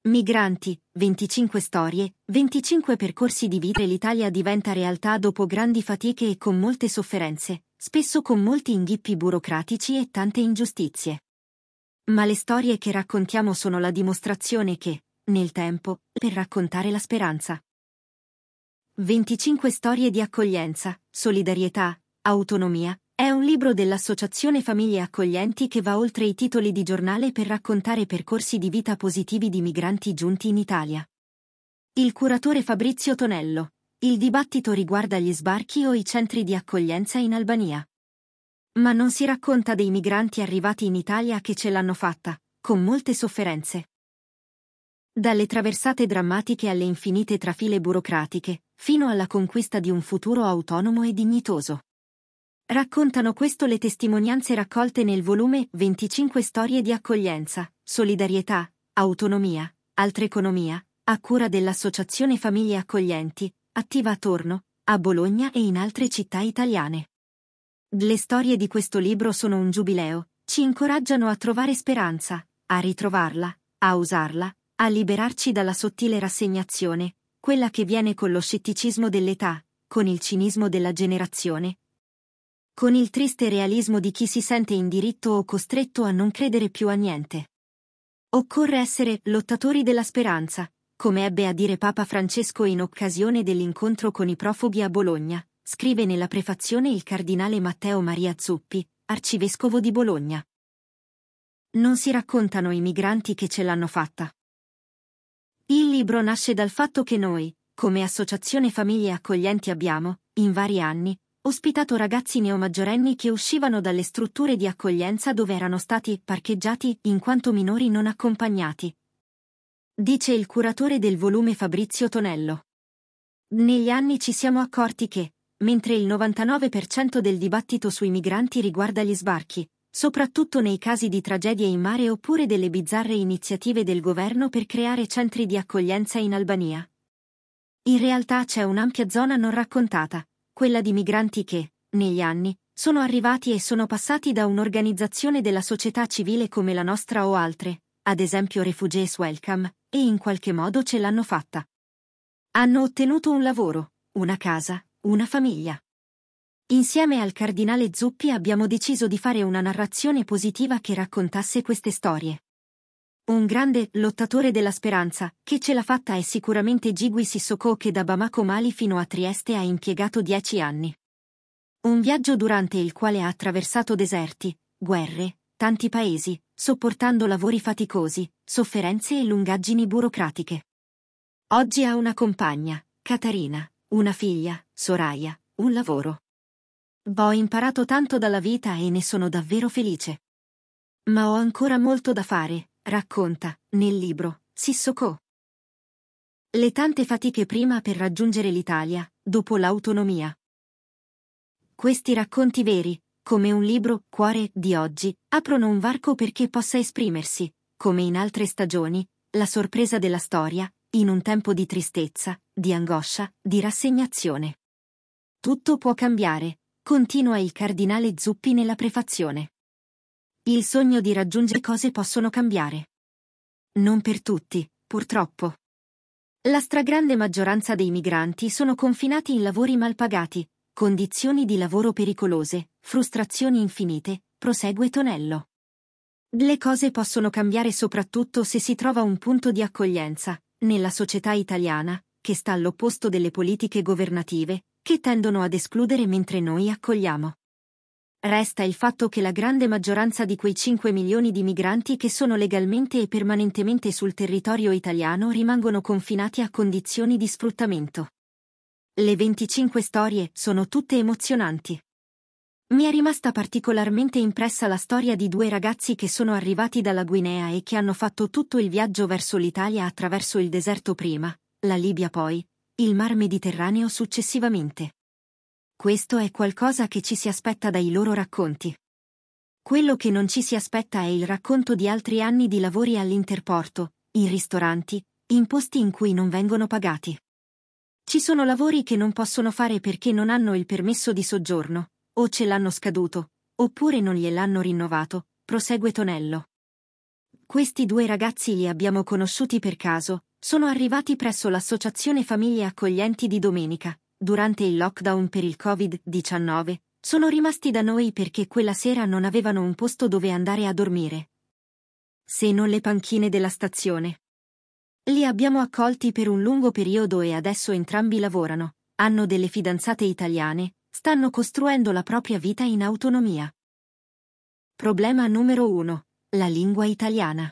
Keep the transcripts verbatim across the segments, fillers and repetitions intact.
Migranti, venticinque storie, venticinque percorsi di vita e l'Italia diventa realtà dopo grandi fatiche e con molte sofferenze, spesso con molti inghippi burocratici e tante ingiustizie. Ma le storie che raccontiamo sono la dimostrazione che, nel tempo, per raccontare la speranza. venticinque storie di accoglienza, solidarietà, autonomia, è un libro dell'Associazione Famiglie Accoglienti che va oltre i titoli di giornale per raccontare percorsi di vita positivi di migranti giunti in Italia. Il curatore Fabrizio Tonello. Il dibattito riguarda gli sbarchi o i centri di accoglienza in Albania. Ma non si racconta dei migranti arrivati in Italia che ce l'hanno fatta, con molte sofferenze. Dalle traversate drammatiche alle infinite trafile burocratiche, fino alla conquista di un futuro autonomo e dignitoso. Raccontano questo le testimonianze raccolte nel volume venticinque storie di accoglienza, solidarietà, autonomia, altra economia, a cura dell'Associazione Famiglie Accoglienti, attiva a Torno, a Bologna e in altre città italiane. Le storie di questo libro sono un giubileo, ci incoraggiano a trovare speranza, a ritrovarla, a usarla, a liberarci dalla sottile rassegnazione, quella che viene con lo scetticismo dell'età, con il cinismo della generazione, con il triste realismo di chi si sente in diritto o costretto a non credere più a niente. Occorre essere lottatori della speranza, come ebbe a dire Papa Francesco in occasione dell'incontro con i profughi a Bologna, scrive nella prefazione il cardinale Matteo Maria Zuppi, arcivescovo di Bologna. Non si raccontano i migranti che ce l'hanno fatta. Il libro nasce dal fatto che noi, come Associazione Famiglie Accoglienti abbiamo, in vari anni, ospitato ragazzi neomaggiorenni che uscivano dalle strutture di accoglienza dove erano stati parcheggiati in quanto minori non accompagnati. Dice il curatore del volume Fabrizio Tonello. Negli anni ci siamo accorti che, mentre il novantanove per cento del dibattito sui migranti riguarda gli sbarchi, soprattutto nei casi di tragedie in mare oppure delle bizzarre iniziative del governo per creare centri di accoglienza in Albania, in realtà c'è un'ampia zona non raccontata, quella di migranti che, negli anni, sono arrivati e sono passati da un'organizzazione della società civile come la nostra o altre, ad esempio Refugees Welcome, e in qualche modo ce l'hanno fatta. Hanno ottenuto un lavoro, una casa, una famiglia. Insieme al cardinale Zuppi abbiamo deciso di fare una narrazione positiva che raccontasse queste storie. Un grande lottatore della speranza, che ce l'ha fatta è sicuramente Gigui Sissoko che da Bamako Mali fino a Trieste ha impiegato dieci anni. Un viaggio durante il quale ha attraversato deserti, guerre, tanti paesi, sopportando lavori faticosi, sofferenze e lungaggini burocratiche. Oggi ha una compagna, Catarina, una figlia, Soraya, un lavoro. Ho imparato tanto dalla vita e ne sono davvero felice. Ma ho ancora molto da fare, racconta, nel libro, Sissoko. Le tante fatiche prima per raggiungere l'Italia, dopo l'autonomia. Questi racconti veri, come un libro, Cuore, di oggi, aprono un varco perché possa esprimersi, come in altre stagioni, la sorpresa della storia, in un tempo di tristezza, di angoscia, di rassegnazione. Tutto può cambiare, continua il cardinale Zuppi nella prefazione. Il sogno di raggiungere cose possono cambiare. Non per tutti, purtroppo. La stragrande maggioranza dei migranti sono confinati in lavori mal pagati, condizioni di lavoro pericolose, frustrazioni infinite, prosegue Tonello. Le cose possono cambiare soprattutto se si trova un punto di accoglienza, nella società italiana, che sta all'opposto delle politiche governative, che tendono ad escludere mentre noi accogliamo. Resta il fatto che la grande maggioranza di quei cinque milioni di migranti che sono legalmente e permanentemente sul territorio italiano rimangono confinati a condizioni di sfruttamento. Le venticinque storie sono tutte emozionanti. Mi è rimasta particolarmente impressa la storia di due ragazzi che sono arrivati dalla Guinea e che hanno fatto tutto il viaggio verso l'Italia attraverso il deserto prima, la Libia poi, il Mar Mediterraneo successivamente. Questo è qualcosa che ci si aspetta dai loro racconti. Quello che non ci si aspetta è il racconto di altri anni di lavori all'interporto, in ristoranti, in posti in cui non vengono pagati. Ci sono lavori che non possono fare perché non hanno il permesso di soggiorno, o ce l'hanno scaduto, oppure non gliel'hanno rinnovato, prosegue Tonello. Questi due ragazzi li abbiamo conosciuti per caso, sono arrivati presso l'Associazione Famiglie Accoglienti di domenica, durante il lockdown per il covid diciannove, sono rimasti da noi perché quella sera non avevano un posto dove andare a dormire. Se non le panchine della stazione. Li abbiamo accolti per un lungo periodo e adesso entrambi lavorano, hanno delle fidanzate italiane, stanno costruendo la propria vita in autonomia. Problema numero uno. La lingua italiana.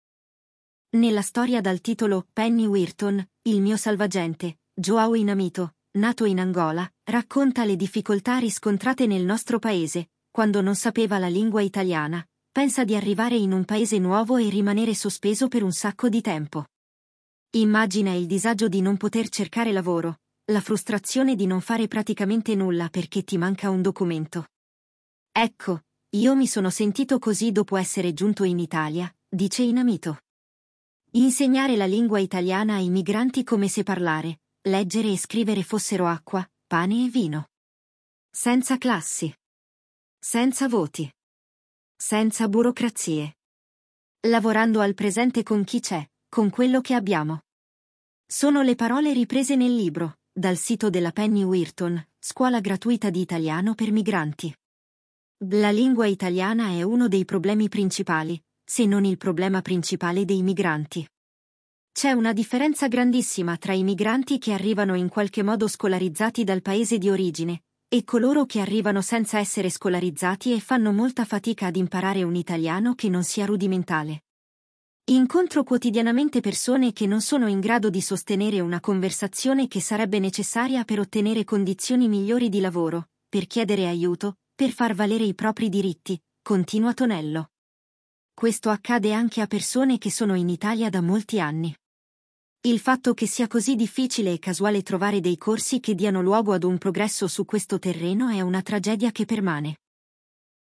Nella storia dal titolo Penny Wirton, il mio salvagente, João Inamito, nato in Angola, racconta le difficoltà riscontrate nel nostro paese, quando non sapeva la lingua italiana, pensa di arrivare in un paese nuovo e rimanere sospeso per un sacco di tempo. Immagina il disagio di non poter cercare lavoro, la frustrazione di non fare praticamente nulla perché ti manca un documento. Ecco, io mi sono sentito così dopo essere giunto in Italia, dice Inamito. Insegnare la lingua italiana ai migranti come se parlare, leggere e scrivere fossero acqua, pane e vino. Senza classi. Senza voti. Senza burocrazie. Lavorando al presente con chi c'è, con quello che abbiamo. Sono le parole riprese nel libro, dal sito della Penny Wirton, scuola gratuita di italiano per migranti. La lingua italiana è uno dei problemi principali, se non il problema principale dei migranti. C'è una differenza grandissima tra i migranti che arrivano in qualche modo scolarizzati dal paese di origine, e coloro che arrivano senza essere scolarizzati e fanno molta fatica ad imparare un italiano che non sia rudimentale. Incontro quotidianamente persone che non sono in grado di sostenere una conversazione che sarebbe necessaria per ottenere condizioni migliori di lavoro, per chiedere aiuto, per far valere i propri diritti, continua Tonello. Questo accade anche a persone che sono in Italia da molti anni. Il fatto che sia così difficile e casuale trovare dei corsi che diano luogo ad un progresso su questo terreno è una tragedia che permane.